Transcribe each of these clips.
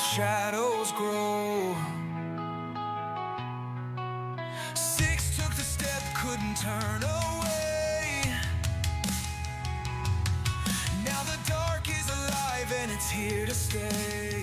shadows grow. 6 took the step, couldn't turn away. Now the dark is alive and it's here to stay.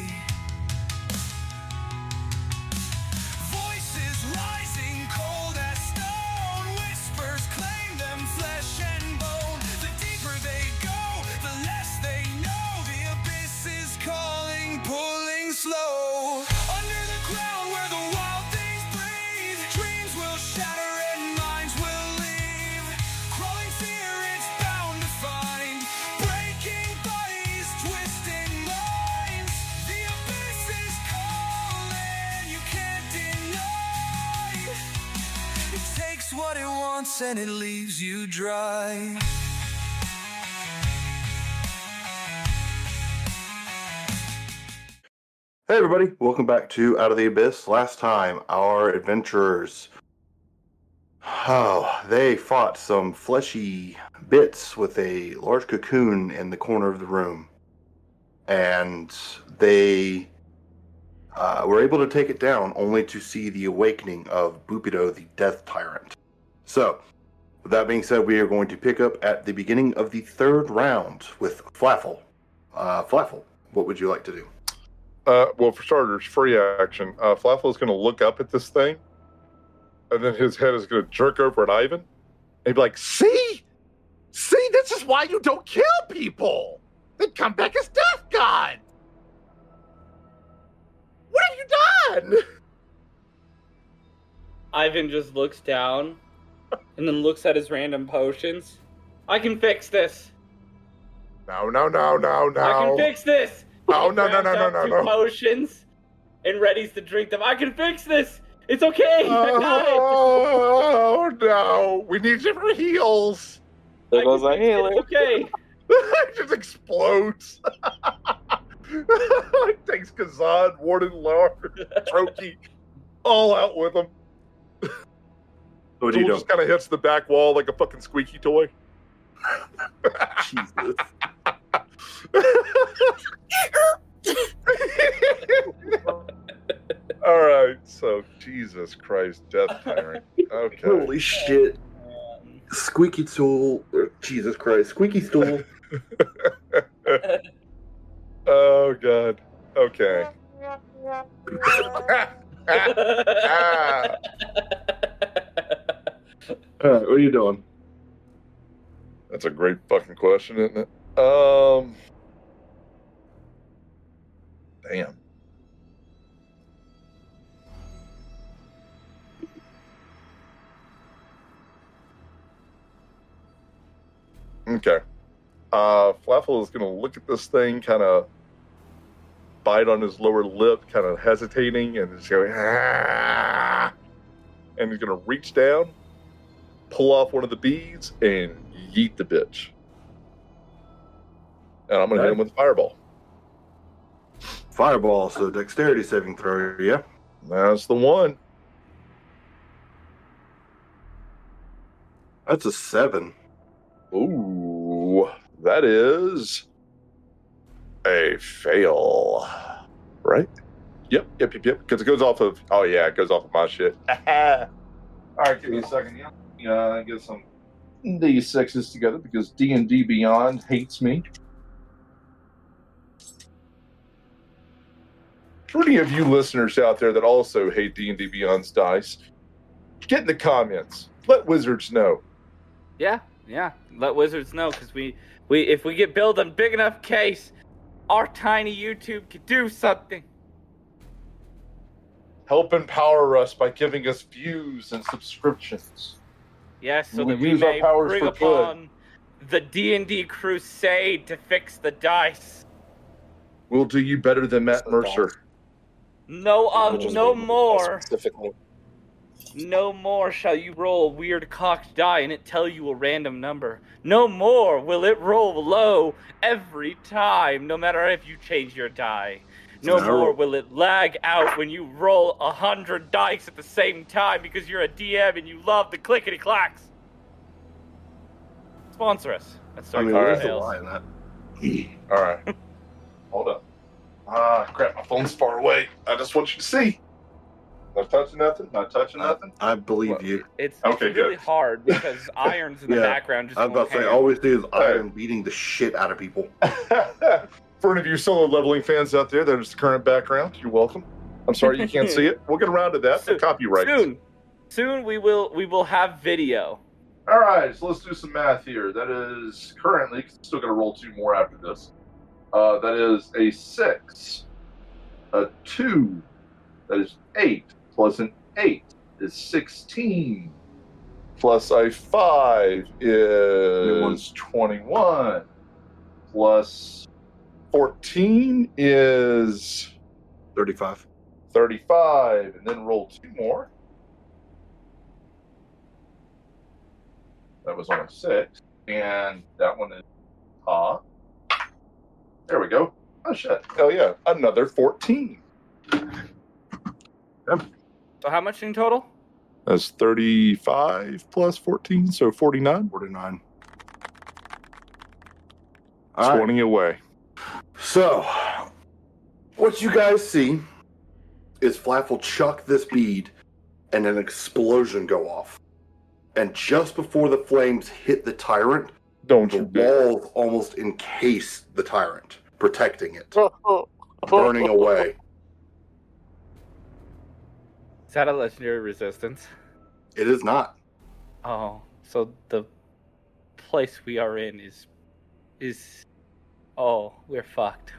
Voices rising cold as stone, whispers claim them flesh and bone. The deeper they go, the less they know. The abyss is calling, pulling slow. Under the ground where the wild things breathe, dreams will shatter and minds will leave. Crawling fear, it's bound to find, breaking bodies, twisting minds. The abyss is calling, you can't deny. It takes what it wants and it leaves you dry. Hey everybody, welcome back to Out of the Abyss. Last time, our adventurers, they fought some fleshy bits with a large cocoon in the corner of the room. And they were able to take it down, only to see the awakening of Bupido, the Death Tyrant. So, with that being said, we are going to pick up at the beginning of the third round with Flaffle. Flaffle, what would you like to do? Well, for starters, free action. Flaffle is going to look up at this thing, and then his head is going to jerk over at Ivan, and he'd be like, See, this is why you don't kill people. They come back as death god. What have you done? Ivan just looks down, and then looks at his random potions. I can fix this. No. I can fix this. Oh, He no. grabs out two potions and readies to drink them. I can fix this. It's okay. I got it. Oh, no. We need different heals. There goes a healer. It's okay. It just explodes. Takes Kazan, Warden Lord, Troki, all out with him. What do you do? Just kind of hits the back wall like a fucking squeaky toy. Jesus. All right, so Jesus Christ, Death Tyrant. Okay. Holy shit. Squeaky stool. Jesus Christ. Squeaky stool. Oh God. Okay. Alright, what are you doing? That's a great fucking question, isn't it? Damn. Okay. Flaffle is going to look at this thing, kind of bite on his lower lip, kind of hesitating, and just going, ah! And he's going to reach down, pull off one of the beads, and yeet the bitch. And I'm going to hit him with a fireball. Fireball, so dexterity saving throw, yeah? That's the one. That's a 7. Ooh, that is a fail, right? Yep. Because it goes off of. Oh yeah, it goes off of my shit. All right, give me a second. Yeah, get some D6s together because D&D Beyond hates me. For any of you listeners out there that also hate D&D Beyond's dice, get in the comments. Let Wizards know. Yeah. Let Wizards know, because we if we get built on big enough case, our tiny YouTube could do something. Help empower us by giving us views and subscriptions. Yes, so We that we use our may powers bring for good. upon the D&D crusade to fix the dice. We'll do you better than Matt Mercer. No more. Specifically. No more shall you roll a weird cocked die and it tell you a random number. No more will it roll low every time, no matter if you change your die. No more will it lag out when you roll 100 dice at the same time because you're a DM and you love the clickety clacks. Sponsor us. That's I mean, Dark there's a Tales. lie in that. All right. Hold up. Crap, my phone's far away. I just want you to see. Not touching nothing. Not touching nothing. I believe you. It's Okay, really good. hard because Iron's in the Yeah, background. Just I was about to say, going all ham. we see is Iron beating the shit out of people. For any of you solo leveling fans out there, that is the current background. You're welcome. I'm sorry you can't see it. We'll get around to that. Soon- Copyright. Soon we will have video. All right, so let's do some math here. That is currently, because I'm still going to roll 2 more after this. That is a 6, a 2, that is 8, plus an 8 is 16, plus a 5 is 21, plus 14 is 35. 35, and then roll 2 more. That was on a 6, and that one is there we go. Oh shit! Hell yeah! Another 14. So how much in total? That's 35 plus 14, so 49. 49. All right. 20 away. So, what you guys see is Flap will chuck this bead and an explosion go off. And just before the flames hit the tyrant, Don't the you dare. walls almost encase the tyrant, protecting it, burning away. Is that a legendary resistance? It is not. Oh, so the place we are in is oh, we're fucked.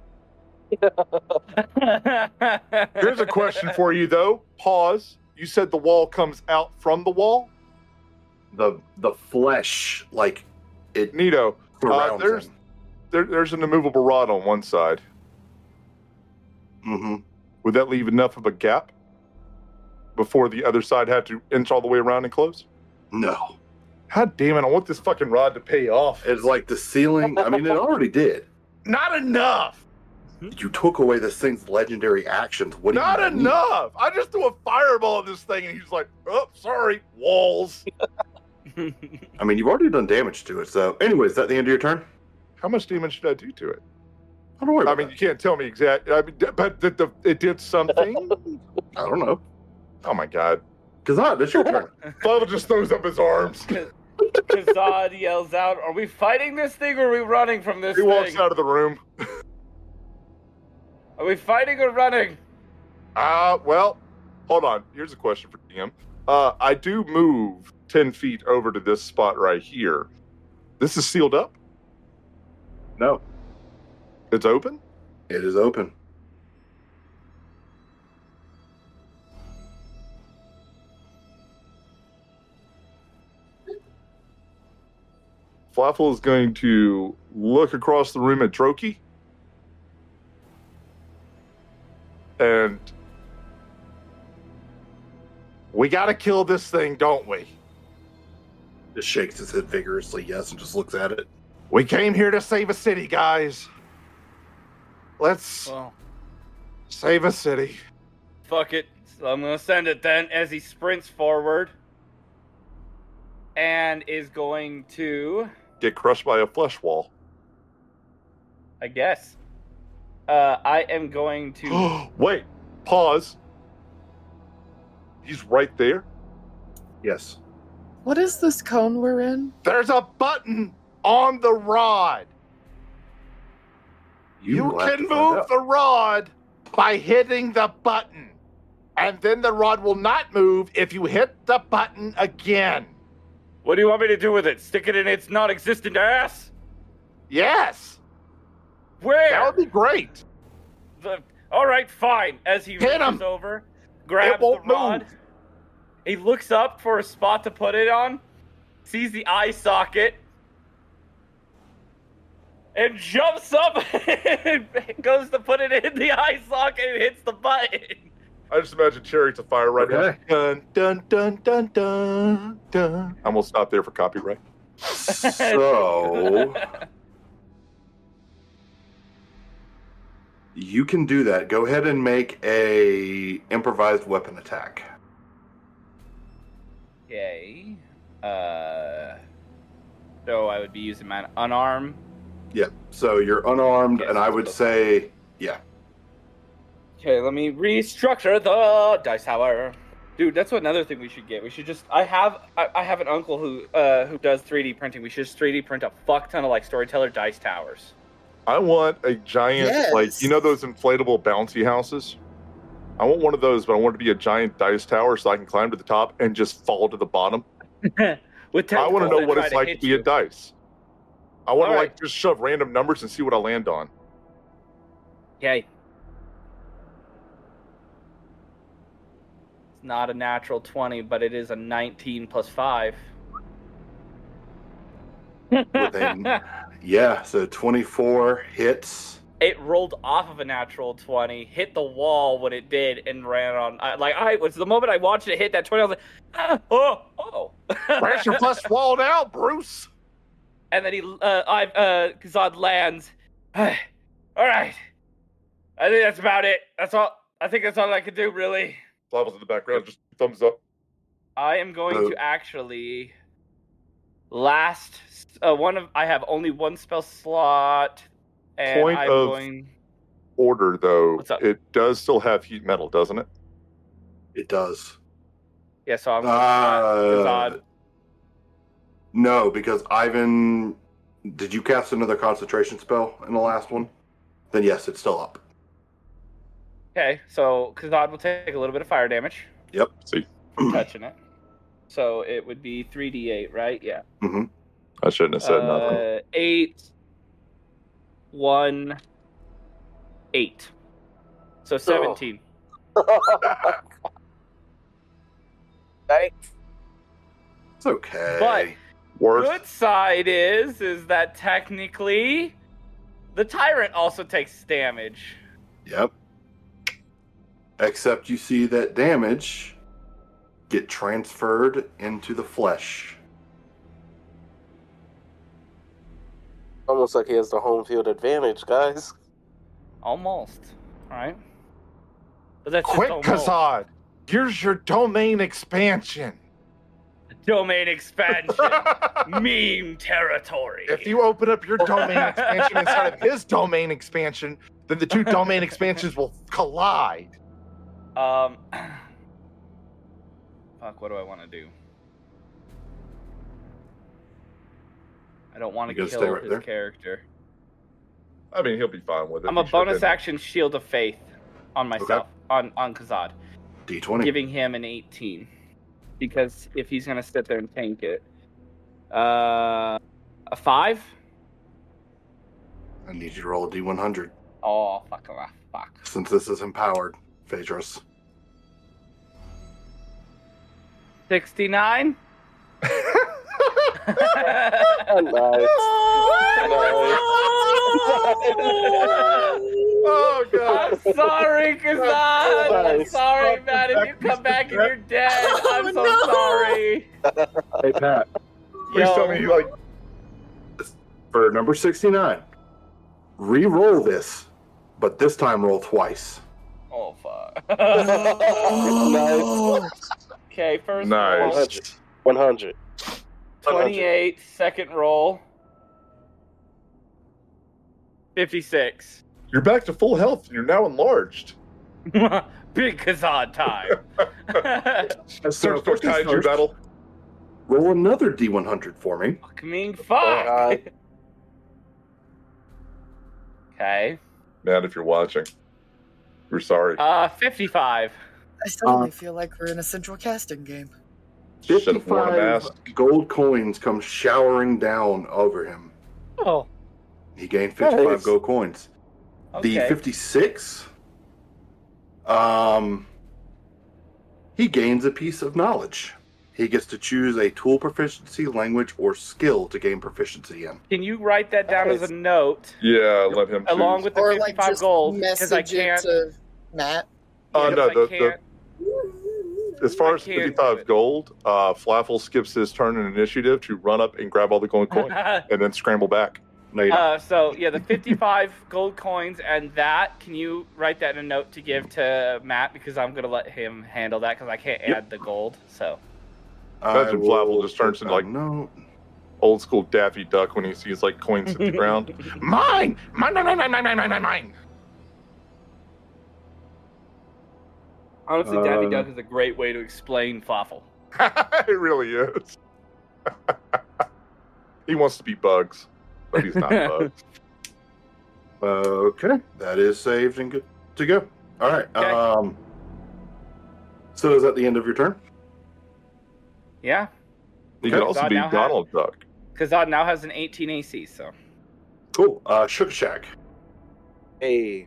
Here's a question for you, though. Pause. You said the wall comes out from the wall? The flesh, like, it Neato. surrounds there's- him. There's an immovable rod on one side. Mm-hmm. Would that leave enough of a gap before the other side had to inch all the way around and close? No. God damn it, I want this fucking rod to pay off. It's like the ceiling. I mean, it already did. Not enough! You took away this thing's legendary actions. What do Not you need? enough! I just threw a fireball at this thing and he's like, oh, sorry, walls. I mean, you've already done damage to it. So, anyways, is that the end of your turn? How much damage did I do to it? Don't worry I about mean, you can't tell me exactly. I mean, but it did something? I don't know. Oh my god. Kazad, it's your turn. Flava just throws up his arms. Kazad yells out, "Are we fighting this thing or are we running from this He thing? walks out of the room. Are we fighting or running?" Well, hold on. Here's a question for DM. I do move 10 feet over to this spot right here. This is sealed up? No, It's open? it is open. Flaffle is going to look across the room at Droki. And we gotta kill this thing, don't we? Just shakes his head vigorously, yes, and just looks at it. We came here to save a city, guys. Let's Well, save a city. fuck it. So I'm gonna send it then as he sprints forward and is going to, Get crushed by a flesh wall. I guess. I am going to. Wait, pause. He's right there. Yes. What is this cone we're in? There's a button on the rod. You will have can to find move out. the rod by hitting the button. And then the rod will not move if you hit the button again. What do you want me to do with it? Stick it in its non-existent ass? Yes, Where? that would be great. All right, fine. As he Hit reaches him. over, grabs the won't rod. move. He looks up for a spot to put it on, sees the eye socket, and jumps up and goes to put it in the eye socket and hits the button. I just imagine Chariots of Fire right Okay. now. Dun, dun, dun, dun, dun, dun. I'm going to stop there for copyright. So you can do that. Go ahead and make a improvised weapon attack. Okay. So I would be using my unarmed. Yeah. So you're unarmed, Yes, and I would that's say, yeah. Okay, let me restructure the dice tower. Dude, that's another thing we should get. We should just I have an uncle who does 3D printing. We should just 3D print a fuck ton of like storyteller dice towers. I want a giant, Yes. like, you know those inflatable bouncy houses? I want one of those, but I want it to be a giant dice tower so I can climb to the top and just fall to the bottom. With I want to tentacles know that what try it's like to hit be you. a dice. I want to, Alright. like, just shove random numbers and see what I land on. Okay. It's not a natural 20, but it is a 19 plus 5. Yeah, so 24 hits. It rolled off of a natural 20, hit the wall when it did, and ran on. I was the moment I watched it hit that 20, I was like, oh. Crash your flesh walled out, Bruce. And then Kazad lands. All right. I think that's about it. That's all. I think that's all I could do, really. Flapples in the background, just thumbs up. I am going to actually I have only one spell slot. And Point I'm of going. order, though. What's up? It does still have heat metal, doesn't it? It does. Yeah, so I'm Kazad. No, because Ivan, did you cast another concentration spell in the last one? Then yes, it's still up. Okay, so Kazad will take a little bit of fire damage. Yep. See, Touching it. So it would be 3d8, right? Yeah. Mm-hmm. I shouldn't have said nothing. 8, 1, 8. So 17. Thanks. It's okay. But Worse. good side is that technically the tyrant also takes damage. Yep. Except you see that damage get transferred into the flesh. Almost like he has the home field advantage, guys. Almost. Alright. But that's Quick, just almost. Kazad! Here's your domain expansion. Domain expansion. Meme territory. If you open up your domain expansion inside of his domain expansion, then the two domain expansions will collide. Fuck, what do I want to do? I don't want You to gonna kill stay right his there? character. I mean, he'll be fine with it. I'm a He should bonus have been. action Shield of Faith on myself, on Kazad, D20. giving him an 18. Because if he's going to sit there and tank it. A 5? I need you to roll a D100 Oh, fuck off. Fuck. since this is empowered, Phaedrus. 69? Oh, God. I'm sorry, Kazan. I'm Nice. sorry, man. If you come back and you're dead, I'm so no. sorry. Hey, Pat. Please Yo. tell me, like, For number 69, re-roll this, but this time roll twice. Oh, fuck. Nice. Okay, first Nice. roll. 100. 28, second roll. 56. you're back to full health and you're now enlarged. Big Kazan time. Search for Kaiju battle. Roll another D100 for me. Fuck me, fuck. God. Okay. Man, if you're watching, we're sorry. 55. I suddenly feel like we're in a central casting game. Should have worn a 55 mask. gold coins come showering down over him. Oh. He gained 55 Nice. gold coins. The Okay. 56, he gains a piece of knowledge. He gets to choose a tool proficiency, language, or skill to gain proficiency in. Can you write that down as a note Yeah, let him choose. along with the Or 55 like just gold? Because I message it can't. to Matt. Oh, because no, I can't. as far I as can't do 55 it. gold, Flaffle skips his turn in initiative to run up and grab all the gold coins and then scramble back. No, you don't. So yeah, the 55 gold coins and that. Can you write that in a note to give to Matt because I'm gonna let him handle that because I can't add the gold. So Imagine I will Flavel just turns put into, like, a note. Old school Daffy Duck when he sees like coins hit the ground. Mine! Mine, mine, mine, mine, mine, mine, mine, mine. Honestly, Daffy Duck is a great way to explain Fawful. It really is. He wants to be Bugs, but he's not Bugs. Okay, that is saved and good to go. All right. Okay. So is that the end of your turn? Yeah, He can also Zod be now has- Donald Duck. because Zod now has an 18 AC, so. Cool. Shook Shack. Hey.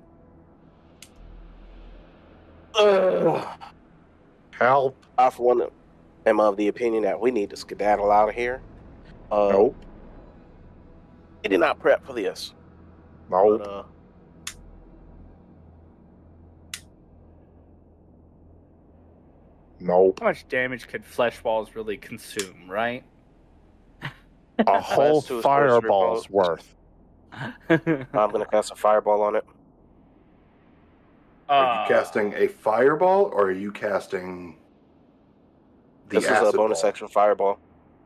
Help. I, for one, am of the opinion that we need to skedaddle out of here. Nope. He did not prep for this. Nope. But, Nope. How much damage could flesh balls really consume, right? A whole to his fireball's worth. I'm going to cast a fireball on it. Are you casting a fireball or are you casting the This is a acid bonus ball? action fireball.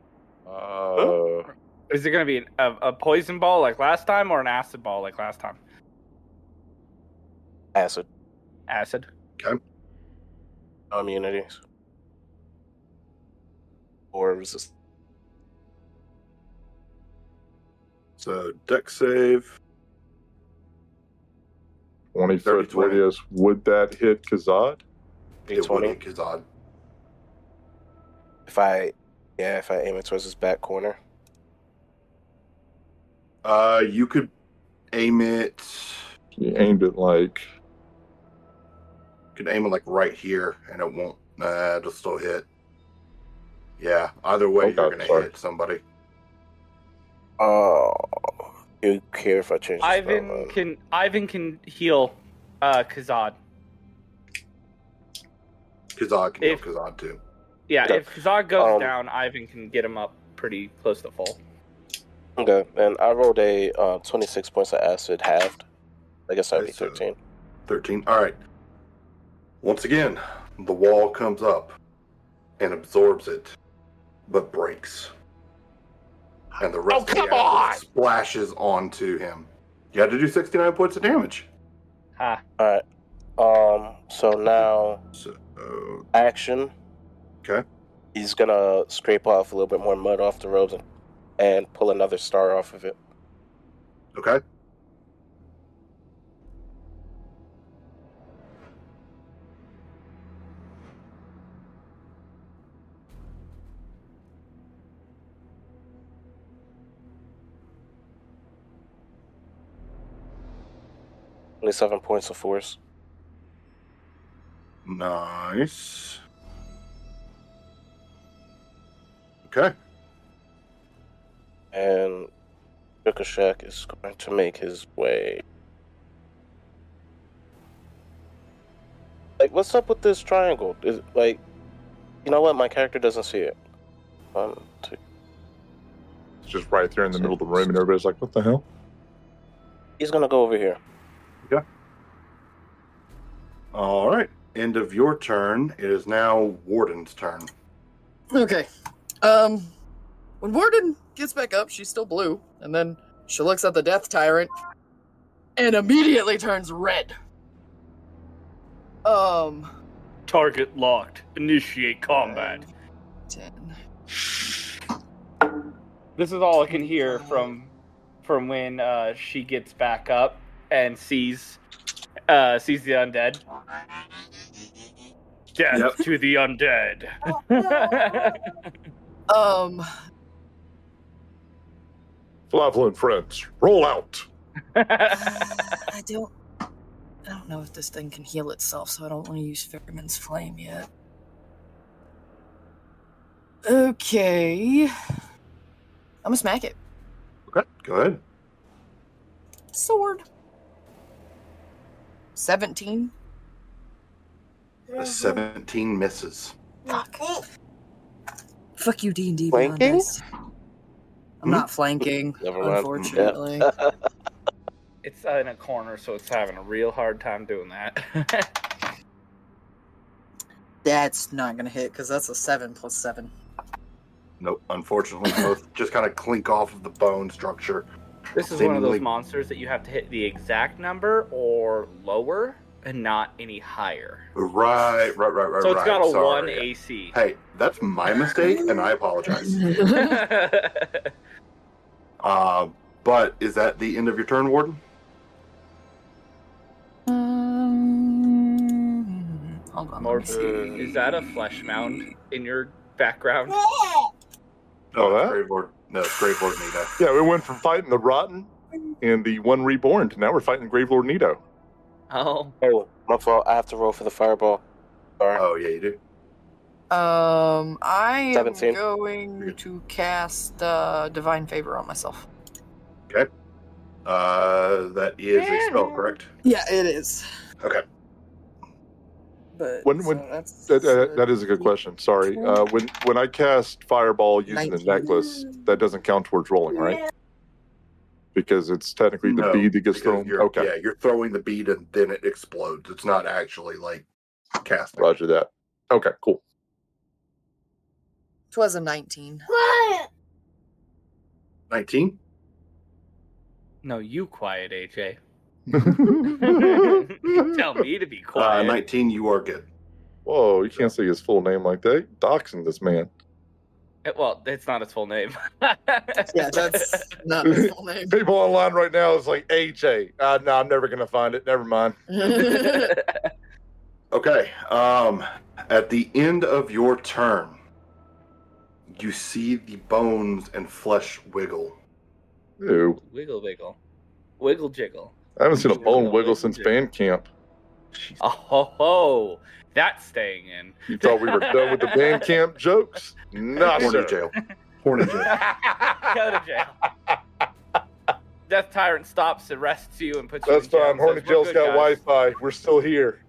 Is it going to be a poison ball like last time or an acid ball like last time? Acid. Acid. Immunities. Or resist. So deck save. 20-foot 30-20. radius. Would that hit Kazad? It would D20. hit Kazad. If I aim it towards his back corner. You could aim it. He aimed it like. You could aim it like right here, and it won't. It'll still hit. Yeah. Either way, Okay, you're gonna sorry. hit somebody. Do you care if I change the spell? Ivan can heal Kazad. Kazad can heal If- Kazad too. Yeah, Okay. if Kazad goes Um, down, Ivan can get him up pretty close to full. Okay, and I rolled a 26 points of acid halved. I guess that would be Okay, so- 13. 13. All right. Once again, the wall comes up and absorbs it, but breaks. And the rest of the acid splashes onto him. You had to do 69 points of damage. Ha. Alright. So now, So, action. okay. He's gonna scrape off a little bit more mud off the robes and pull another star off of it. Okay. Only 7 points of force. Nice. Okay. And Ricochet is going to make his way. Like, what's up with this triangle? Is like, you know what? My character doesn't see it. 1, 2. It's just right there in the middle of the room, and everybody's like, what the hell? He's gonna go over here. All right. End of your turn. It is now Warden's turn. Okay. When Warden gets back up, she's still blue, and then she looks at the Death Tyrant and immediately turns red. Target locked. Initiate combat. 10. This is all I can hear from when she gets back up and sees the undead. Death Yep. to the undead. Flavel and friends, roll out. I don't know if this thing can heal itself, so I don't want to use Fisherman's Flame yet. Okay. I'm gonna smack it. Okay. Go ahead. Sword. 17. The 17 misses. Fuck. Fuck you, D&D. Flanking? beyond this. I'm not flanking, Never mind. unfortunately. It's in a corner, so it's having a real hard time doing that. That's not gonna hit, because that's a 7 plus 7. Nope. Unfortunately, both just kind of clink off of the bone structure. This is one of those Seemingly- monsters that you have to hit the exact number or lower and not any higher. Right. So it's got a Sorry. 1 AC. Hey, that's my mistake, and I apologize. But is that the end of your turn, Warden? Hold on. Or Let me see. is that a flesh mound in your background? Oh, that? Grave Lord. No, it's Grave Lord Nito. Yeah, we went from fighting the Rotten and the One Reborn to now we're fighting the Gravelord Nito. Oh, Oh, my fault. I have to roll for the fireball. Sorry. Oh, yeah, you do. I am 17. going to cast Divine Favor on myself. That is a spell, correct? Yeah, it is. Okay. But When- so that's, That is a good question. Sorry. When I cast Fireball using the 19. necklace, that doesn't count towards rolling, right? Because it's technically the No, bead that gets because thrown. you're- Okay, Yeah, you're throwing the bead and then it explodes. It's not actually like casting. roger that. Okay, cool. It was a 19. 19? no, you quiet, AJ. Tell me to be quiet. 19, you are good. Whoa, you can't say his full name like that. You're doxing this man. Well, it's not his full name. Yeah, that's not his full name. People online right now is like AJ. No, I'm never gonna find it. Never mind. Okay. At the end of your turn, you see the bones and flesh wiggle. Ew. Wiggle wiggle. Wiggle jiggle. I haven't seen a bone Wiggle, wiggle wiggle, since jiggle. band camp. Oh ho ho. That's staying in. You thought we were done with the band camp jokes? Not Horny sir. jail. Horny jail. Go to jail. Death Tyrant stops, arrests you, and puts you That's in jail. fine. and Horny says, "We're jail's good, got guys." Wi-Fi. We're still here.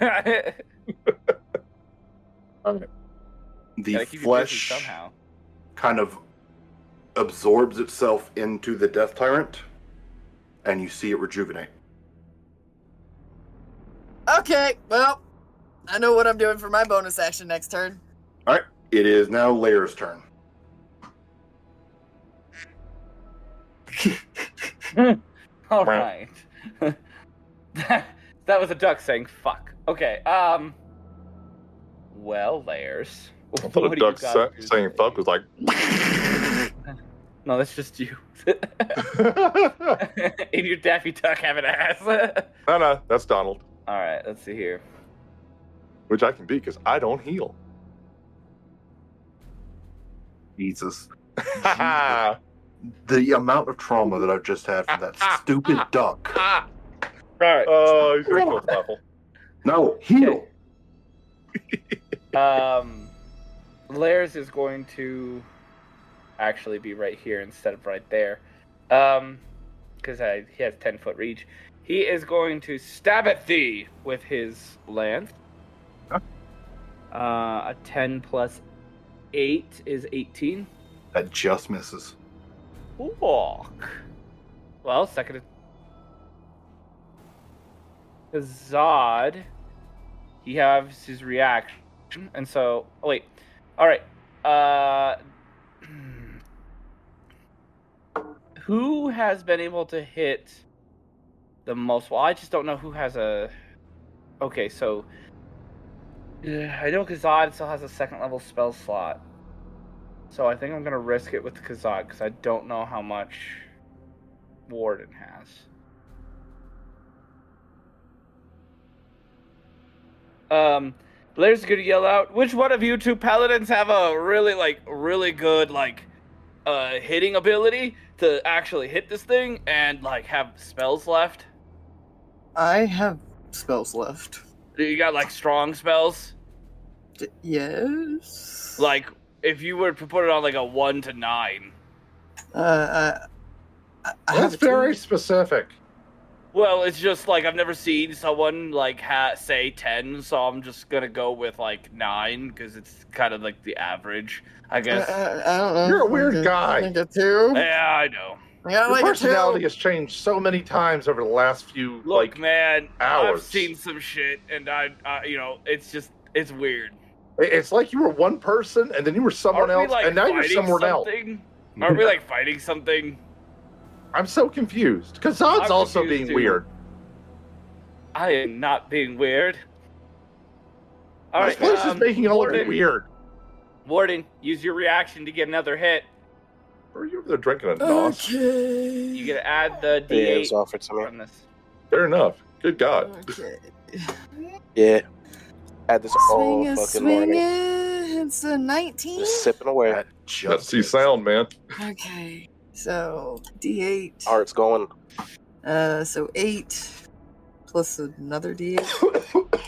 The Gotta keep you busy flesh somehow. kind of absorbs itself into the Death Tyrant, and you see it rejuvenate. Okay, well, I know what I'm doing for my bonus action next turn. All right. It is now Lair's turn. All right. that was a duck saying "fuck." Okay. Well, Layers. I thought a duck saying fuck was like. No, that's just you. In your Daffy Duck having ass. No, that's Donald. All right, let's see here. Which I can be because I don't heal. Jesus. The amount of trauma that I've just had from that stupid duck. All right. Oh, he's very close, Apple. No, heal. Lairs is going to actually be right here instead of right there, because he has 10-foot reach. He is going to stab at thee with his lance. Huh? A 10 plus 8 is 18. That just misses. Walk. Well, second. Zod, he has his reaction, and so. Oh, wait. All right. Who has been able to hit the most? Well, I just don't know who has a. Okay, so. I know Kazad still has a second level spell slot. So I think I'm going to risk it with Kazad because I don't know how much Warden has. Blair's going to yell out, which one of you two paladins have a really good, hitting ability to actually hit this thing and, have spells left? I have spells left. You got, strong spells? Yes. If you were to put it on, a 1 to 9. I That's have very two. specific. Well, it's just, I've never seen someone, say 10, so I'm just gonna go with, 9, because it's kind of, the average, I guess. I don't know. You're a weird guy. I think a two. Yeah, I know. I got Your like a personality two. has changed so many times over the last few, Look, man, I've hours. seen some shit, and I it's weird. It's like you were one person and then you were someone Aren't we, else, and now you're fighting someone else. something? Aren't we, fighting something? I'm so confused. Because Zod's I'm also confused, being too. weird. I am not being weird. All This right, place is making it all look weird. Warden, use your reaction to get another hit. Are you over there drinking a nos? Okay. You get to add the Yeah, it was D8 offered to me. from this. Fair enough. Good God. Okay. Yeah. Had this all Swing it, fucking swing morning. it. It's a 19. Just sipping away. That Let's just see sound, man. Okay. So D8. Heart's going. So 8 plus another D8.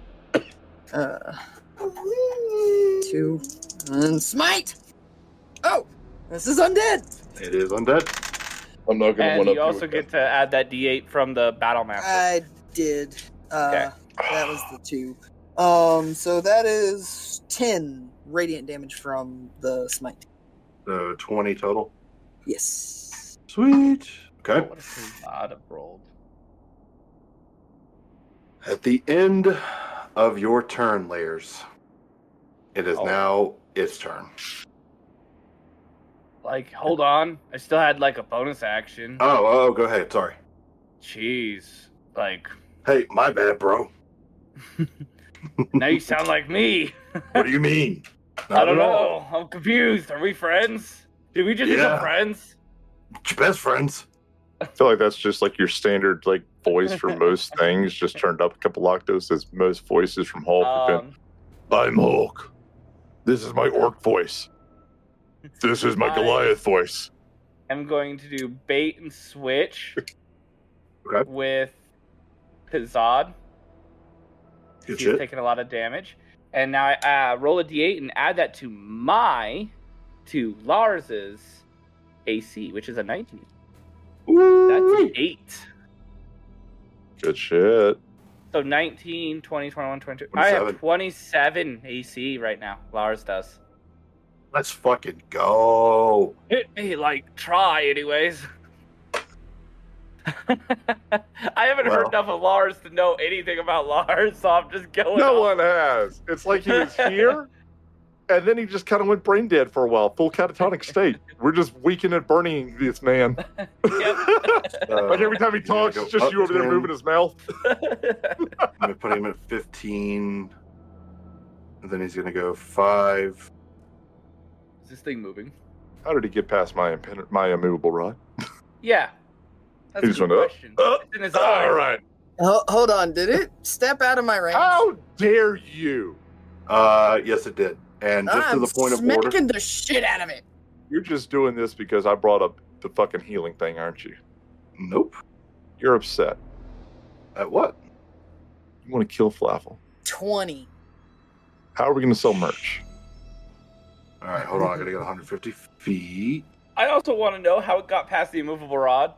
2 and smite. Oh, this is undead. It is undead. I'm not going to And one up you also get to add that D8 from the battle master. I did. Okay. That was the 2. So that is 10 radiant damage from the smite. So 20 total. Yes. Sweet. Oh, Okay. what if I'd have rolled? At the end of your turn, Layers, it is Oh. now its turn. Like, hold on. I still had like a bonus action. Oh, go ahead. Sorry. Jeez. Like, Hey, my bad, bro. now you sound like me. What do you mean? I don't know. I'm confused. Are we friends? Did we just become Yeah. friends? Your best friends. I feel like that's just like your standard like voice for most things, just turned up a couple octaves as most voices from Hulk have been. I'm Hulk. This is my orc voice. This is my I- Goliath voice. I'm going to do bait and switch Okay. with Pizzad. Good He's shit. taking a lot of damage. And now I roll a d8 and add that to Lars's AC, which is a 19. That's an 8. Good shit. So 19, 20, 21, 22. I have 27. 27 AC right now. Lars does. Let's fucking go. Hit me, like, try, anyways. I haven't heard Well. enough of Lars to know anything about Lars, so I'm just going No off. one has. It's like he was here, and then he just kind of went brain dead for a while, full catatonic state. We're just weakening and burning this man. Like every time he talks, it's just you over there moving his mouth. I'm gonna put him at 15, and then he's gonna go 5. Is this thing moving? How did he get past my immovable rod? Yeah. That's He a just good went up. question. It's in his eye. All right. Hold on. Did it step out of my range? How dare you? Yes, it did. And just I'm to the point of smacking order. the shit out of it. You're just doing this because I brought up the fucking healing thing, aren't you? Nope. You're upset. At what? You want to kill Flaffle. 20. How are we going to sell merch? All right, hold on. I gotta get 150 feet. I also want to know how it got past the immovable rod.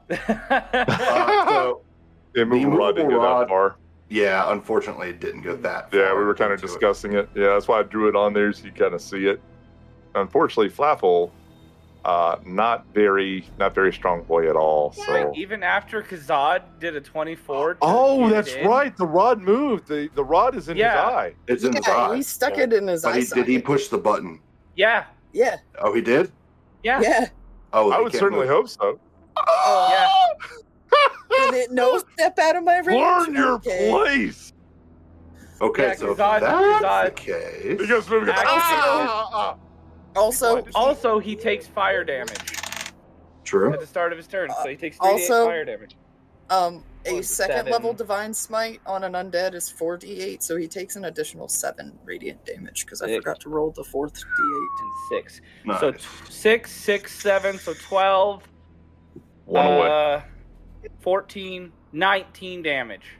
So, The immovable rod didn't immovable go rod- that far. yeah, unfortunately, it didn't go that far. Yeah, we were kind of into it. discussing it. Yeah, that's why I drew it on there so you kind of see it. Unfortunately, Flaffle, not very strong boy at all. So. Even after Kazad did a 24. to Oh, get that's it in. right. The rod moved. The rod is in his Yeah. eye. It's in his Yeah, eye. he stuck it in his But eye. did he push the button? Yeah. Yeah, Oh, he did? Yeah. yeah. Oh, I he would can't certainly move. hope so. Yeah. Did it no step out of my range? Learn your Okay. place. Okay, Yeah, so if Kazad- that's Kazad- the case. He goes moving. Actually- Also, Also, he takes fire damage True. at the start of his turn, so he takes 3d8 also- fire damage. a Or second 7. level divine smite on an undead is 4d8, so he takes an additional 7 radiant damage because I Sick. forgot to roll the 4th d8. And 6. Nice. So 6, 6, 7, so 12. One away. 14, 19 damage.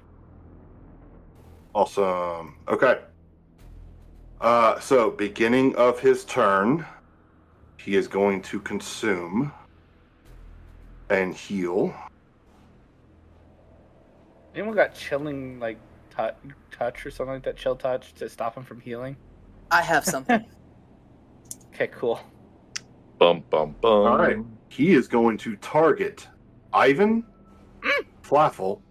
Awesome. Okay. So beginning of his turn, he is going to consume and heal. Anyone got chilling, like, touch or something like that? Chill touch to stop him from healing? I have something. Okay, cool. Bum bum bum. All right. He is going to target Ivan, Flaffle,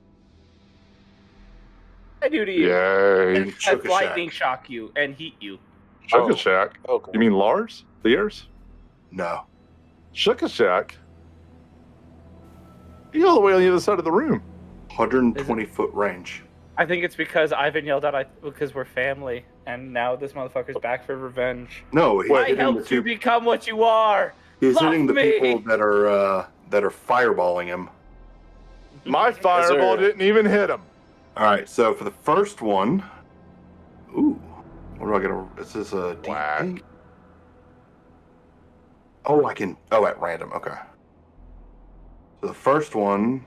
I do to you. Yay. and Has Chukashak. lightning shock you and heat you. Shukashak. Okay. You mean Lars? Lears? No. Shukashak? He's all the way on the other side of the room. 120-foot range. I think it's because Ivan yelled out because we're family, and now this motherfucker's back for revenge. No, he's I hitting the helped you two. become what you are. He's Love hitting the me. people that are fireballing him. My fireball didn't even hit him. All right, so for the first one, ooh, what do I get? Is this a Whack. D8? Oh, I can. Oh, at random. Okay. So the first one's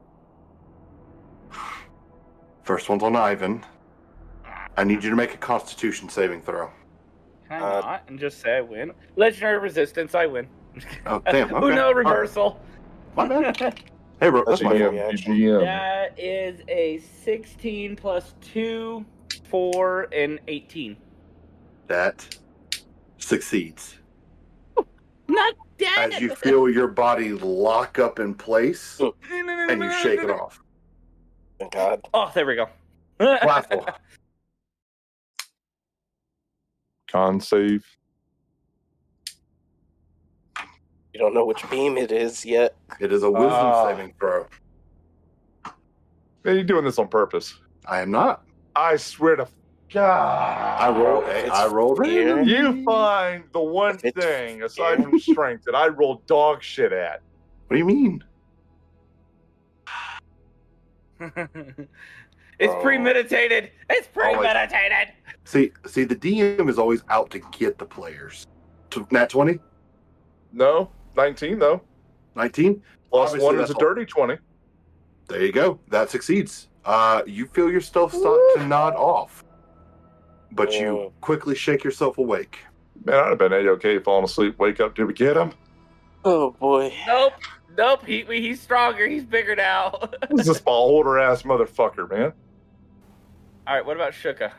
on Ivan. I need you to make a Constitution saving throw. Can I not and just say I win? Legendary resistance, I win. Oh, damn. Okay. Uno reversal. My bad. Hey, bro, that's my fault. GM. That is a 16 plus 2, 4, and 18. That succeeds. Not dead. As you feel your body lock up in place, and you shake it off. Thank God. Oh, there we go. Playful. Con save. You don't know which beam it is yet. It is a wisdom saving throw. Man, you're doing this on purpose. I am not. I swear to God. I rolled random. You find the one It's thing, aside from strength, that I roll dog shit at. What do you mean? It's premeditated. It's premeditated. See, the DM is always out to get the players. Nat 20? No, 19 though. 19? Plus Obviously, one is that's a all. dirty 20. There you go. That succeeds. You feel your stealth start to nod off, but you quickly shake yourself awake. Man, I'd have been A-okay falling asleep. Wake up. Did we get him? Oh boy. Nope. He's stronger. He's bigger now. Who's this ball holder ass motherfucker, man? All right. What about Shuka?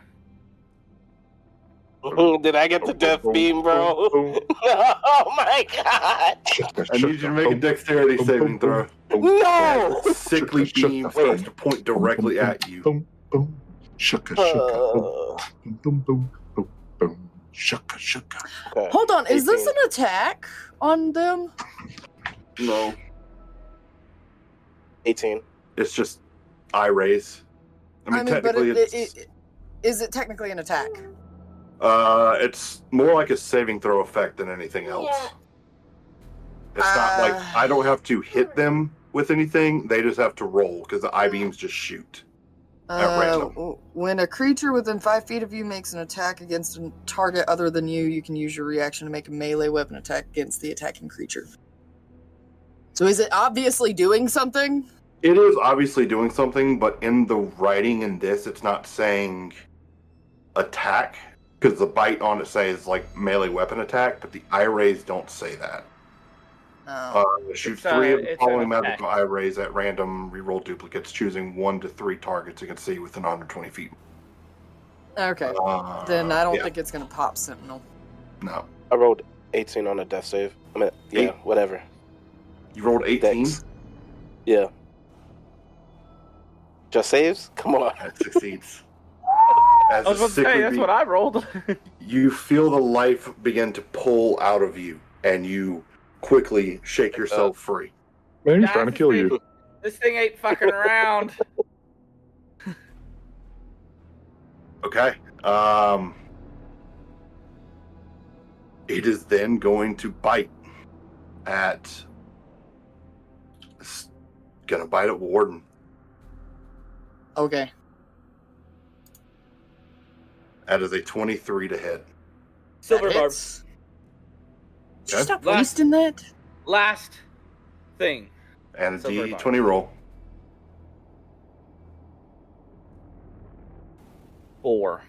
Did I get the death beam, bro? Oh my God. I need you to make a dexterity saving throw. No. The sickly beam starts to point directly at you. Boom, boom. Shuka, shuka. Boom, boom, boom, boom, boom. Shuka, shuka. Okay. Hold on, is this 18. an attack on them? No, 18. it's just eye raise. I mean, but technically, is it technically an attack? it's more like a saving throw effect than anything else. It's not like I don't have to hit them with anything; they just have to roll because the eye beams just shoot. At random. When a creature within 5 feet of you makes an attack against a target other than you, you can use your reaction to make a melee weapon attack against the attacking creature. So is it obviously doing something? It is obviously doing something, but in the writing in this, it's not saying attack because the bite on it says like melee weapon attack, but the eye rays don't say that. Shoot It's 3 of it's the an following attack. magical eye rays at random. Reroll duplicates, choosing 1 to 3 targets you can see within 120 feet. Okay. Then I don't yeah. think it's going to pop Sentinel. No. I rolled 18 on a death save. I mean, yeah, whatever. You rolled 18? Dex. Yeah. Just saves? Come on. That succeeds. As I was the about to say sickly that's beam- what I rolled. You feel the life begin to pull out of you, and you quickly shake yourself free. Man, he's Guys, trying to kill you. This thing ain't fucking around. Okay. It is then going to bite at. It's gonna bite at Warden. Okay. That is a 23 to hit. Silver That barb. hits. Did you Okay. stop Last- wasting that? Last thing. And a Silver D20 roll. 4.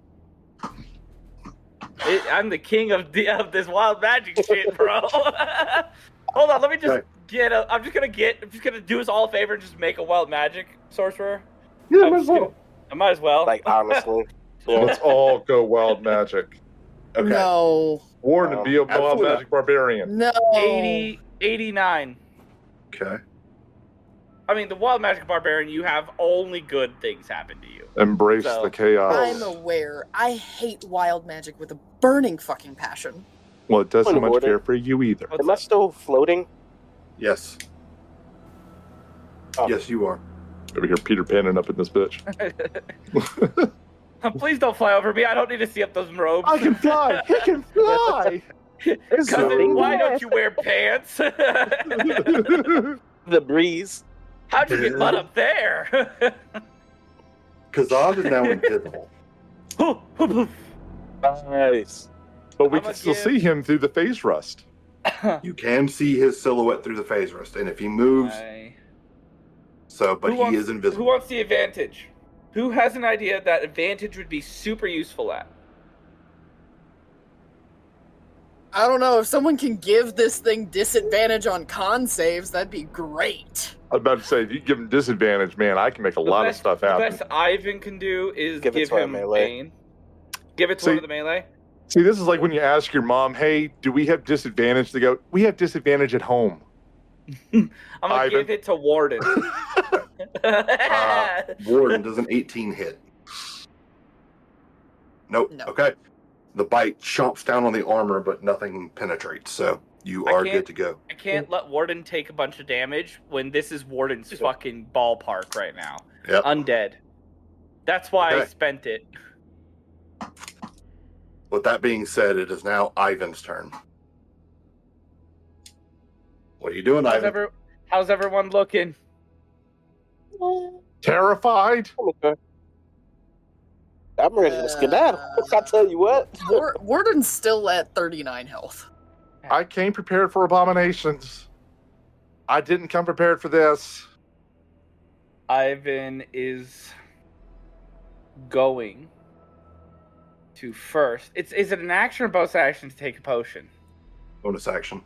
I'm the king of this wild magic shit, bro. Hold on, let me just Okay. get a. I'm just gonna do us all a favor and just make a wild magic sorcerer. Yeah, I'm just gonna- I might as well. Like, honestly. Yeah. Let's all go wild magic. Okay. No. Warren and be a wild Absolutely not. magic barbarian. No. 89. Okay. I mean, the wild magic barbarian, you have only good things happen to you. Embrace So- the chaos. I'm aware. I hate wild magic with a burning fucking passion. Well, it doesn't Point of much order. care for you either. What's Am I still floating? Yes. Oh. Yes, you are. Over here, Peter Panning up in this bitch. Please don't fly over me. I don't need to see up those robes. I can fly. He can fly. Cousin, why don't you wear pants? The breeze. How'd you get mud up there? Kazad is now invisible. Nice. But we I'ma can still give- see him through the phase rust. You can see his silhouette through the phase rust, and if he moves, but he is Who invisible. wants the advantage? Who has an idea that advantage would be super useful at? I don't know. If someone can give this thing disadvantage on con saves, that'd be great. I was about to say, if you give him disadvantage, man, I can make a lot of stuff The happen. best Ivan can do is Give it give to our him melee. Bane. Give it to See- one of the melee. See, this is like when you ask your mom, hey, do we have disadvantage? They go, we have disadvantage at home. I'm gonna Ivan. give it to Warden. Warden does an 18 hit. Nope. No. Okay. The bite chomps down on the armor, but nothing penetrates, so you I are can't- good to go. I can't let Warden take a bunch of damage when this is Warden's fucking ballpark right now. Yep. Undead. That's why I Okay. spent it. With that being said, it is now Ivan's turn. What are you doing, Ivan? How's everyone looking? Terrified. Okay. I'm ready to skedaddle. I tell you what. Warden's still at 39 health. I came prepared for abominations. I didn't come prepared for this. Ivan is going to first. Is it an action or bonus action to take a potion? Bonus action.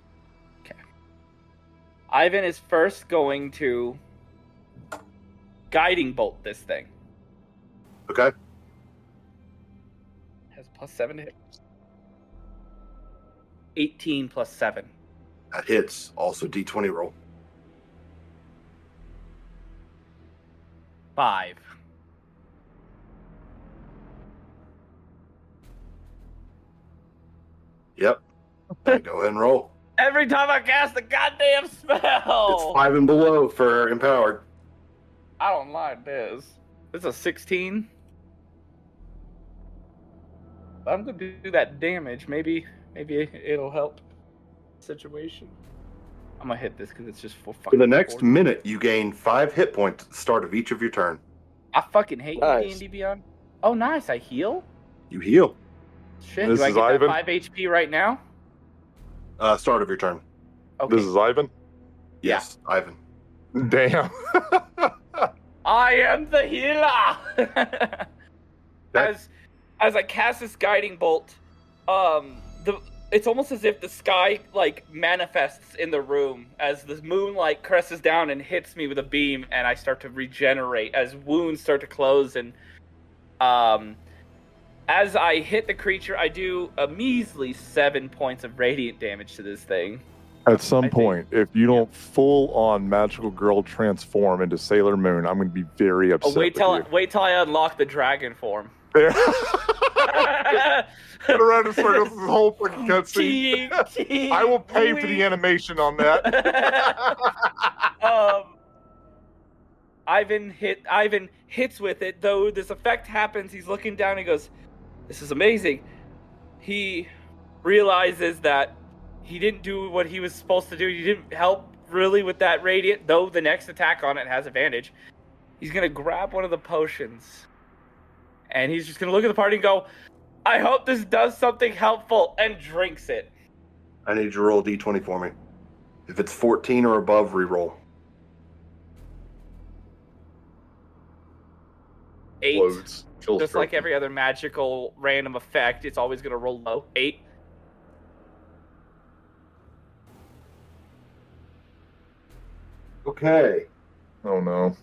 Ivan is first going to guiding bolt this thing. Okay. Has +7 to hit. 18 plus 7. That hits. Also D20 roll. 5. Yep. Go ahead and roll. Every time I cast a goddamn spell! It's 5 and below for empowered. I don't like this. This is a 16. I'm gonna do that damage. Maybe it'll help the situation. I'm gonna hit this because it's just for For fucking. the next 40. minute, you gain 5 hit points at the start of each of your turn. I fucking hate Nice. D&D Beyond. Oh, nice. I heal. You heal. Shit. This do I is get Ivan. that 5 HP right now? Start of your turn. Okay. This is Ivan. Yes, Ivan. Damn. I am the healer. As I cast this guiding bolt, it's almost as if the sky like manifests in the room as the moonlight caresses down and hits me with a beam, and I start to regenerate as wounds start to close. And as I hit the creature, I do a measly 7 points of radiant damage to this thing. At some I think- point, if you don't full-on magical girl transform into Sailor Moon, I'm going to be very upset. Oh, wait with till I unlock the dragon form. you. Get around in circles this whole freaking cutscene. I will pay for the animation on that. Ivan hits with it, though this effect happens. He's looking down and he goes, "This is amazing." He realizes that he didn't do what he was supposed to do. He didn't help really with that radiant, though the next attack on it has advantage. He's going to grab one of the potions. And he's just going to look at the party and go, "I hope this does something helpful," and drinks it. I need you to roll a D20 for me. If it's 14 or above, reroll. 8. Loads. Kills Just like trophy. every other magical random effect, it's always going to roll low. 8. Okay. Oh no.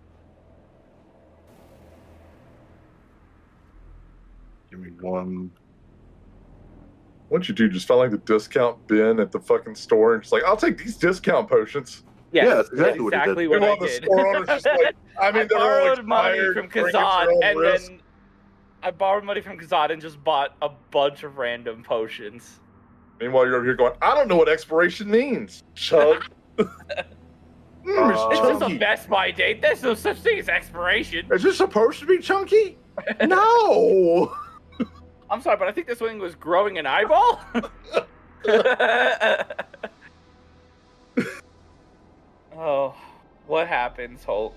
Give me one. What you do? Just find like the discount bin at the fucking store and just like, I'll take these discount potions. Yes, Yeah, that's exactly what he did. exactly what I Meanwhile, the did. store owner's just like, I mean, I they're all borrowed money expired, from bring it to your Kazad, own and risk. then I borrowed money from Kazad and just bought a bunch of random potions. Meanwhile, you're over here going, I don't know what expiration means. Chug. It's It's just a chunky. Best Buy date. There's no such thing as expiration. Is this supposed to be chunky? No. I'm sorry, but I think this thing was growing an eyeball. Oh, what happens, Hulk?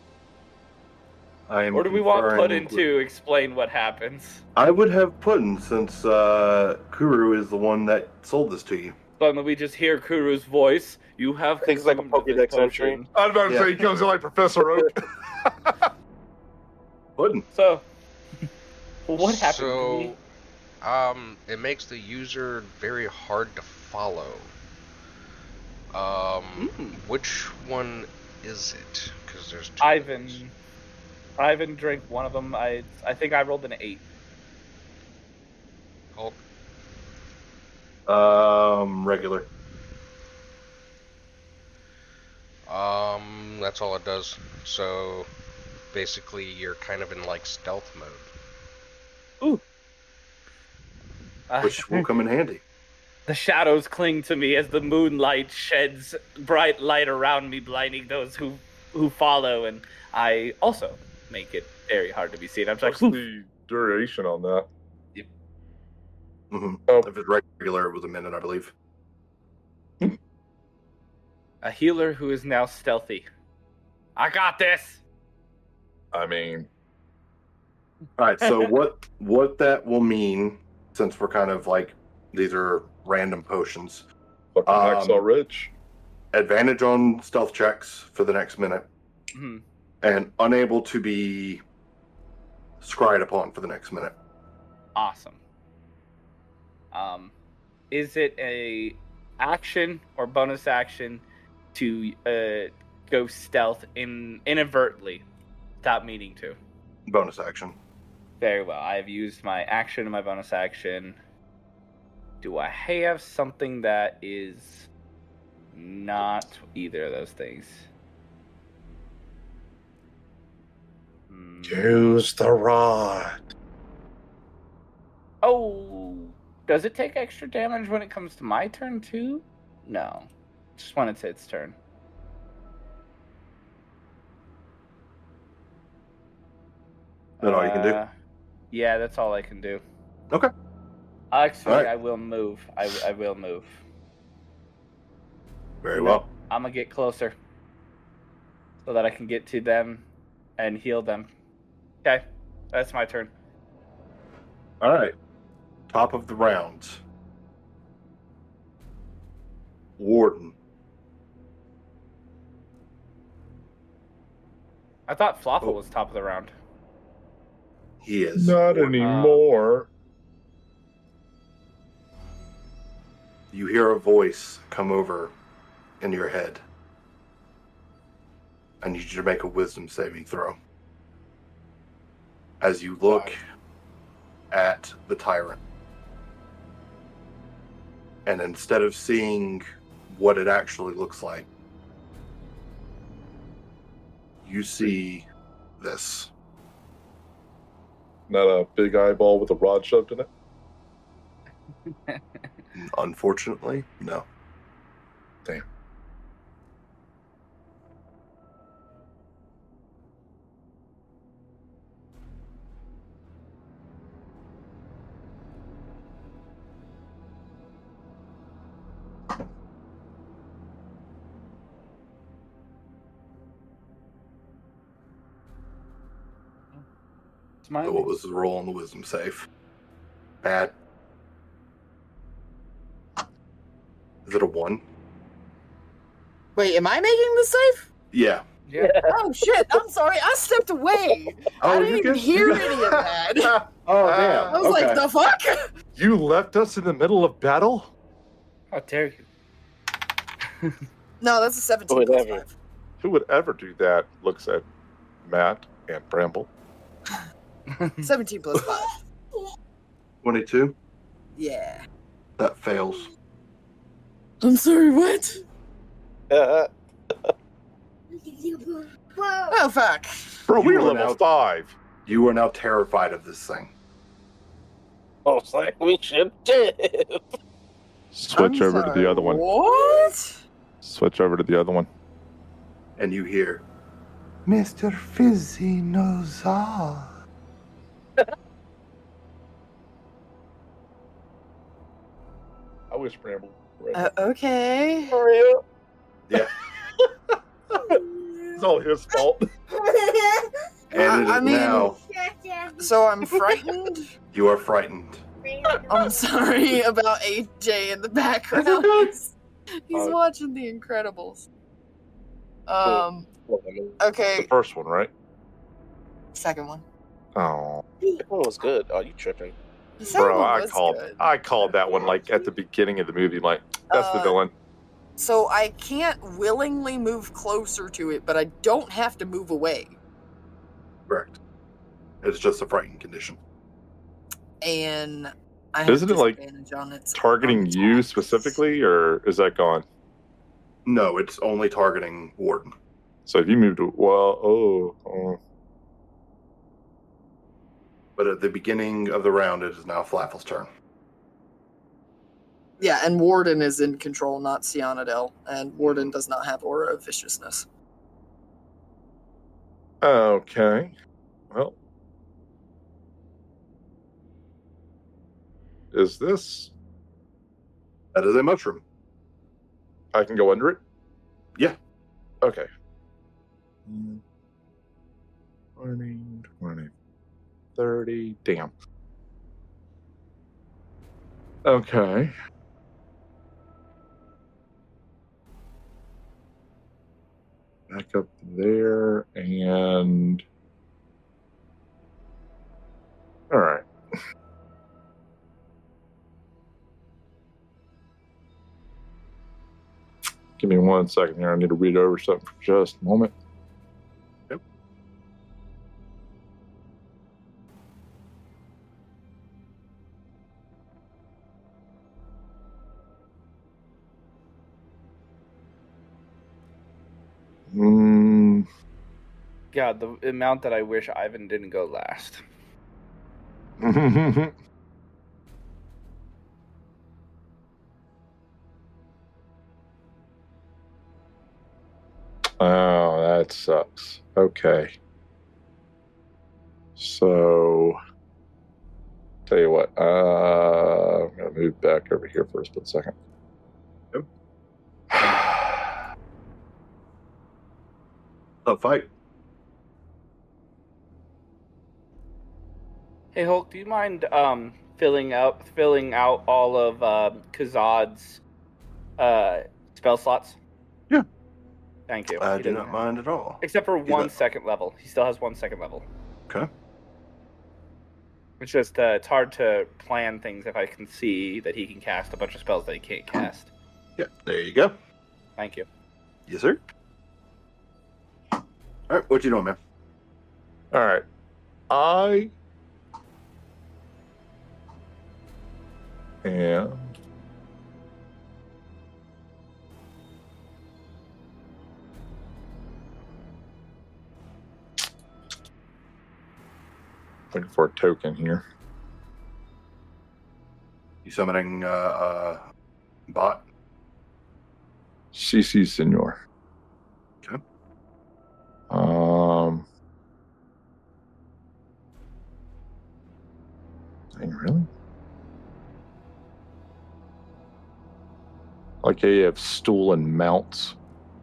I am Or do we want conferring Puddin with- to explain what happens? I would have Puddin since Kuru is the one that sold this to you. But when we just hear Kuru's voice, you have I think it's like a consumed this Pokédex entry. potion. I was about to Yeah. say he comes in like Professor Oak. Puddin. So, what happened to me? It makes the user very hard to follow. Which one is it? Because there's two. Ivan drank one of them. I think I rolled an 8. Hulk. Regular. That's all it does. So basically, you're kind of in like stealth mode. Which will come in handy. The shadows cling to me as the moonlight sheds bright light around me, blinding those who follow, and I also make it very hard to be seen. I'm just What's like, the duration on that? Hmm Oh. If it's regular, it was a minute, I believe. a healer who is now stealthy. I got this. I mean, All right. So what that will mean, since we're kind of like these are random potions, fucking Hacksaw Ridge. advantage on stealth checks for the next minute, Mhm. and unable to be scryed upon for the next minute. Awesome. Is it a action or bonus action to go stealth inadvertently, without meaning to? Bonus action. Very well. I have used my action and my bonus action. Do I have something that is not either of those things? Use the rod. Oh, does it take extra damage when it comes to my turn too? No, just when it's its turn. Is that all you can do? Yeah, that's all I can do. Okay. Actually, All right. I will move. I will move. Very well. I'm gonna get closer so that I can get to them and heal them. Okay, that's my turn. All right. Top of the round. Warden. I thought Floppa Oh. was top of the round. He is. Not anymore. You hear a voice come over in your head. I need you to make a wisdom saving throw. As you look at the tyrant. And instead of seeing what it actually looks like, you see this. Not a big eyeball with a rod shoved in it. Unfortunately, no. Damn. It's my So what was the roll on the wisdom save? Bad. Is it a 1? Wait, am I making the save? Yeah. Yeah. Oh shit! I'm sorry. I stepped away. I didn't even hear any of that. Oh, damn. I was like, the fuck? You left us in the middle of battle? How dare you? No, that's a 17 plus Whatever. 5. Who would ever do that? Looks at Matt and Bramble. 17 plus 5. 22? Yeah. That fails. I'm sorry, what? Oh, fuck. Bro, You we're are level now- 5. You are now terrified of this thing. Oh, it's like we should dip. Switch I'm over to sorry, the other one. What? Switch over to the other one. and you hear, Mr. Fizzy knows all. I wish Bramble. Okay. For real? Yeah. It's all his fault. And it is I mean- now So I'm frightened. you are frightened. I'm sorry about AJ in the background. He's watching The Incredibles. Okay, The first one, right? second one. Oh, That one was good. Oh, you tripping? The second bro, one I was called. good. I called that one like at the beginning of the movie. Like that's the villain. So I can't willingly move closer to it, but I don't have to move away. Correct. It's just a frightened condition. And I have Isn't it like disadvantage on it. targeting you specifically, or is that gone? No, it's only targeting Warden. So if you move to oh. But at the beginning of the round, it is now Flaffle's turn. Yeah, and Warden is in control, not Cyanidel, and Warden does not have Aura of Viciousness. Okay. Well, is this? That is a mushroom. I can go under it. Yeah. Okay. 20, 20, 30. Damn. Okay. Back up there and. All right. Give me 1 second here. I need to read over something for just a moment. Yep. God, the amount that I wish Ivan didn't go last. Oh, that sucks. Okay. So, tell you what, I'm going to move back over here for a split second. Yep. A fight. Hey Hulk, do you mind filling out all of Kazad's spell slots? Yeah. Thank you. I He do doesn't not mind at all. Except for You one got- second level. He still has 1 second level. Okay. It's just it's hard to plan things if I can see that he can cast a bunch of spells that he can't cast. Yeah, there you go. Thank you. Yes, sir. All right, what you doing, man? All right. I am looking for a token here. You summoning bot? CC Senor. Okay. Dang, really? Like you have stolen mounts.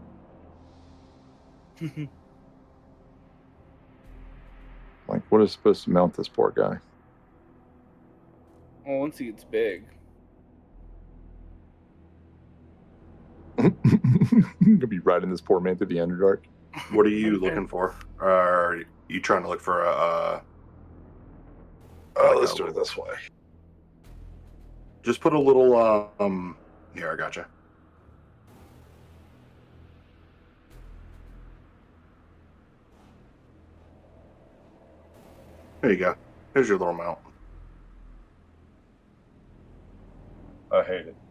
Like, what is supposed to mount this poor guy? Well, once he gets big. You'll be riding this poor man through the Underdark. What are you looking for? Are you trying to look for a Let's do it this way. just put a little here, I gotcha. There you go. Here's your little mount. I hate it.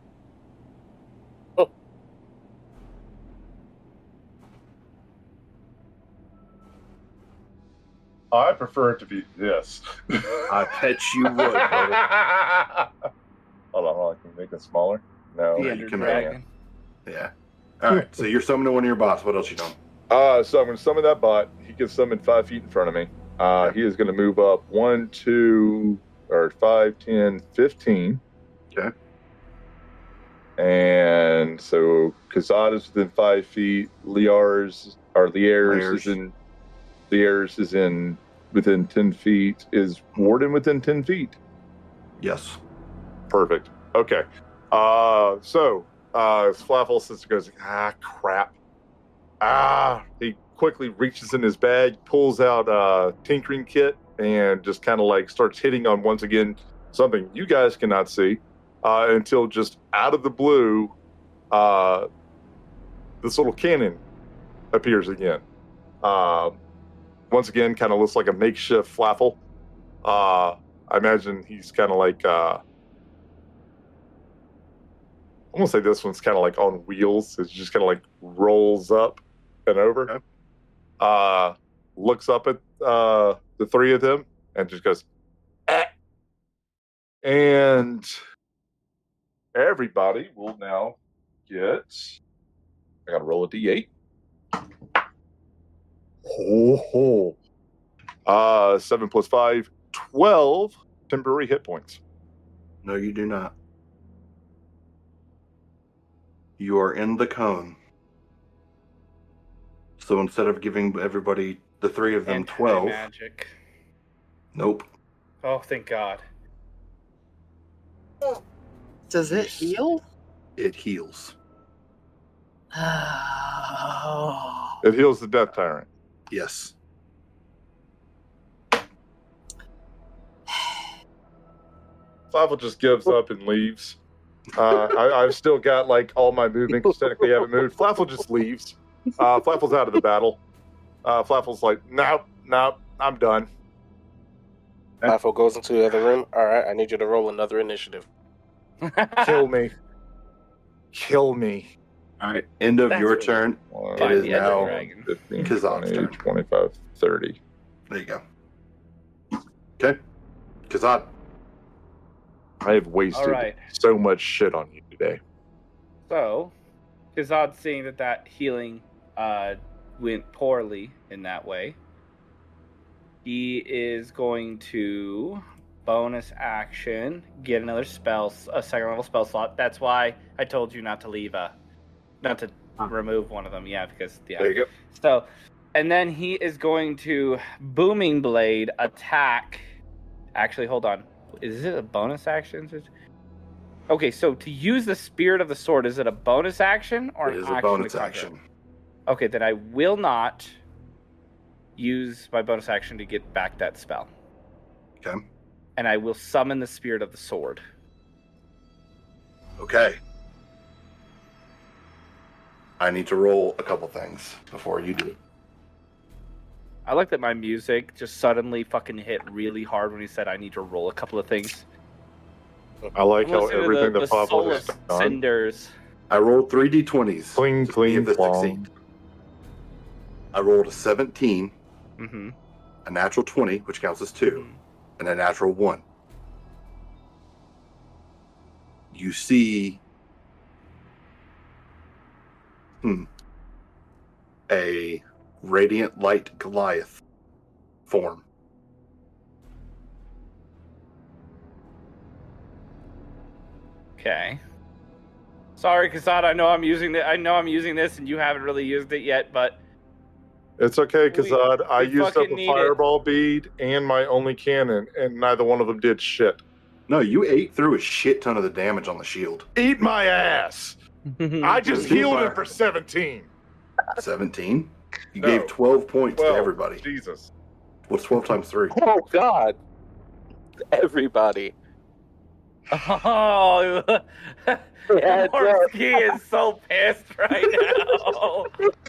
I prefer it to be this. I bet you would, brother. Hold on, can you make it smaller? No. The you Ender can Dragon. Yeah. All right. So you're summoning one of your bots. What else you doing? So I'm going to summon that bot. He gets summoned 5 feet in front of me. He is going to move up 1, 2, or 5, 10, 15. Okay. And so Kazad is within 5 feet. Liars is in within 10 feet. Is Warden within 10 feet? Yes. Perfect. Okay. So Flaffle sister goes, crap. He quickly reaches in his bag, pulls out a tinkering kit, and just kind of like starts hitting on, once again, something you guys cannot see, until just out of the blue, this little cannon appears again. Once again, kind of looks like a makeshift Flaffle. I imagine he's kind of like, I'm going to say this one's kind of like on wheels. It just kind of like rolls up and over. Okay. Looks up at the 3 of them and just goes, eh. And everybody will now get, I got to roll a d8. 7 plus 5, 12 temporary hit points. No, you do not. You are in the cone. So instead of giving everybody, the 3 of them, 12. Magic. Nope. Oh, thank God. Does it heal? It heals. Oh. It heals the Death Tyrant. Yes. Flaffle just gives up and leaves. I've still got like all my movement because technically I haven't moved. Flaffle just leaves. Flaffle's out of the battle. Flaffle's like, nope, I'm done. Flaffle goes into the other room. All right, I need you to roll another initiative. Kill me. Kill me. All right. End of your turn. It is now 15, Kazad's 20, turn. 25, 30. There you go. Okay. Kazad. I have wasted Alright. so much shit on you today. So, Kazad, seeing that healing went poorly in that way, he is going to bonus action get another spell, a second level spell slot. That's why I told you not to leave not to remove one of them. Yeah, because There you go. So, and then he is going to Booming Blade attack. Actually, hold on. Is it a bonus action? Okay, so to use the Spirit of the Sword, is it a bonus action or It an is action? a bonus to cover? action. Okay, then I will not use my bonus action to get back that spell. Okay. And I will summon the Spirit of the Sword. Okay. I need to roll a couple things before you do it. I like that my music just suddenly fucking hit really hard when he said I need to roll a couple of things. I like how Listen to everything the that Flaffle Soul has of done. Cinders. I rolled 3 d20s. Cling, to see cling, if this clong. succeed. I rolled a 17, Mm-hmm. a natural 20, which counts as 2, and a natural 1. You see a radiant light Goliath form. Okay. Sorry, Kasad. I know I'm using this, and you haven't really used it yet. But It's okay, Kazad. I we used up fucking a need it. fireball bead and my only cannon, and neither one of them did shit. No, you ate through a shit ton of the damage on the shield. Eat my ass! I just healed him for 17. 17? You No. gave 12 points 12. to everybody. Jesus. What's 12 times 3? Oh, God. Everybody. Oh, Yeah, Morsky is so pissed right now.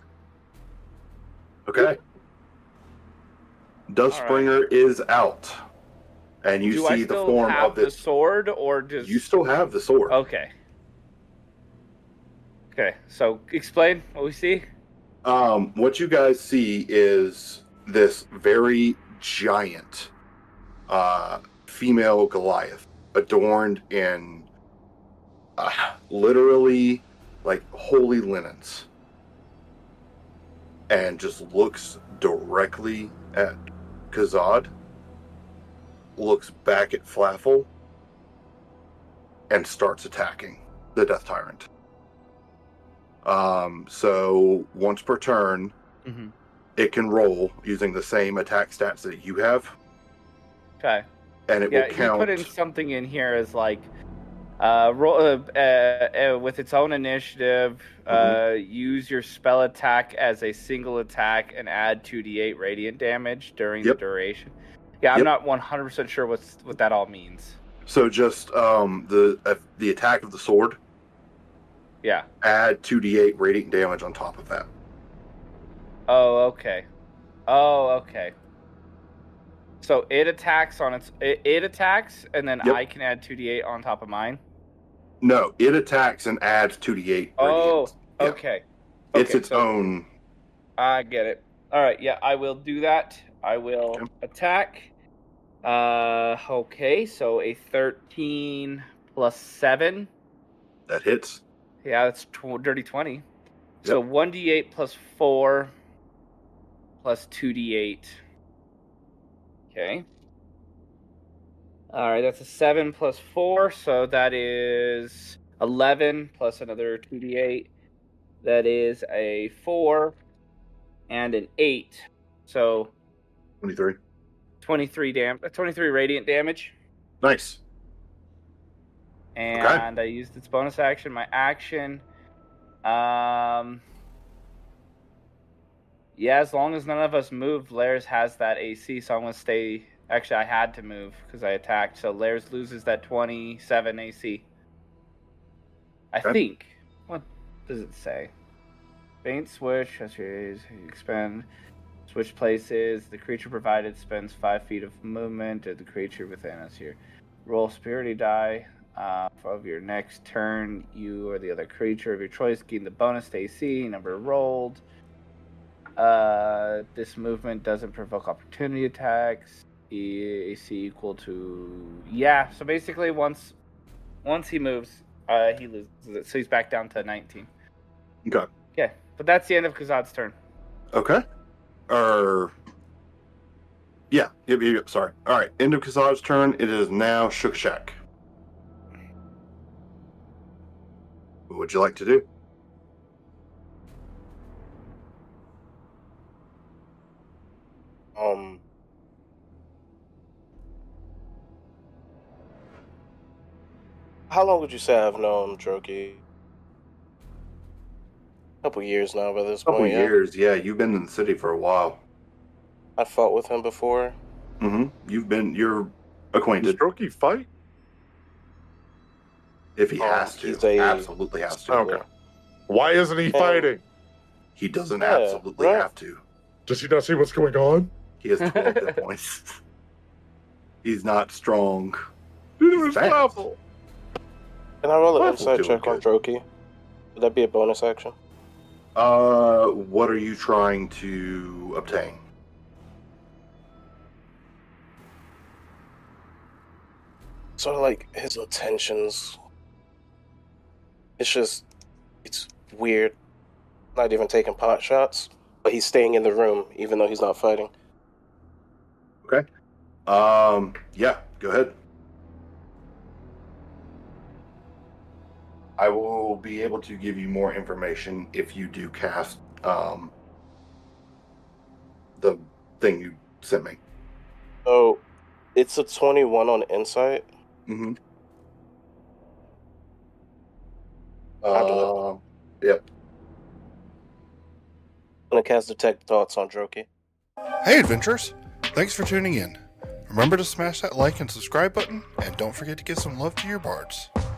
Okay. Dustspringer is out. And you Do see I the still form have of this. the sword, or just You still have the sword. Okay. Okay, so explain what we see. What you guys see is this very giant female Goliath adorned in literally like holy linens. and just looks directly at Kazad, looks back at Flaffle, and starts attacking the Death Tyrant. So once per turn, it can roll using the same attack stats that you have. Okay. And it will count. You put in something in here as like, roll with its own initiative. Use your spell attack as a single attack and add 2d8 radiant damage during the duration. Yeah, I'm not 100% sure what that all means. So just the attack of the sword. Yeah. Add 2d8 radiant damage on top of that. Oh, okay. So it attacks it attacks, and then I can add 2d8 on top of mine? No, it attacks and adds 2d8 radiant. Oh, okay. It's its own. I get it. All right, yeah, I will do that. I will attack. Okay, so a 13 plus 7. That hits. Yeah, that's dirty 20. So 1d8 plus 4 plus 2d8. Okay. All right, that's a 7 plus 4, so that is 11 plus another 2d8. That is a 4 and an 8. So 23. 23 radiant damage. Nice. And I used its bonus action, my action. Yeah, as long as none of us moved, Lairs has that AC, so I'm going to stay. Actually, I had to move because I attacked, so Lairs loses that 27 AC. I think. What does it say? Faint switch, expend. Switch places. The creature provided spends 5 feet of movement, or the creature within us here. Roll Spirity die. Of your next turn, you or the other creature of your choice gain the bonus to AC number rolled. This movement doesn't provoke opportunity attacks. AC equal to so basically once he moves, he loses it, so he's back down to 19. Okay. Yeah, but that's the end of Kazad's turn. Okay. Yep, sorry. All right, end of Kazad's turn. It is now Shukshak. What would you like to do? How long would you say I've known Droki? A couple years now by this point. Couple years, yeah. You've been in the city for a while. I fought with him before. You're acquainted. Does Droki fight? If he has to. Absolutely has to. Okay. Why isn't he fighting? He doesn't absolutely have to. Does he not see what's going on? He has 12 hit points. He's not strong. Neither is Flaffle. Can I roll an insight check on Droki? Would that be a bonus action? What are you trying to obtain? Sort of like his intentions. It's weird. Not even taking pot shots, but he's staying in the room even though he's not fighting. Okay. Yeah, go ahead. I will be able to give you more information if you do cast the thing you sent me. So, it's a 21 on insight. I'll do it. Yep. I'm gonna cast Detect Thoughts on Droki. Hey, adventurers! Thanks for tuning in. Remember to smash that like and subscribe button, and don't forget to give some love to your bards.